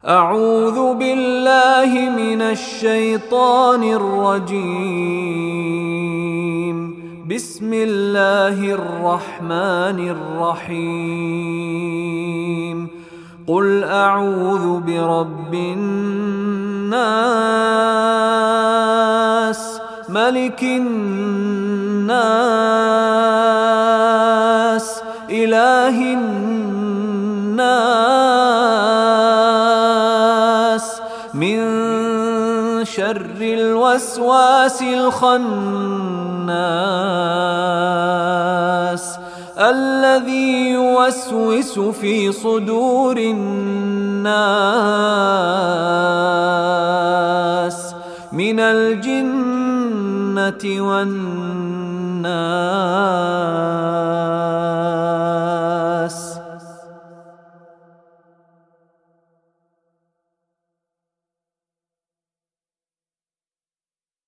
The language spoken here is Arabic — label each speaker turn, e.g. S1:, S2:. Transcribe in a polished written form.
S1: أعوذ بالله من الشيطان الرجيم. بسم الله الرحمن الرحيم. قل أعوذ برب الناس، ملك الناس، إله الناس، من شر الوسواس الخناس، الذي يوسوس في صدور الناس من الجنة والناس.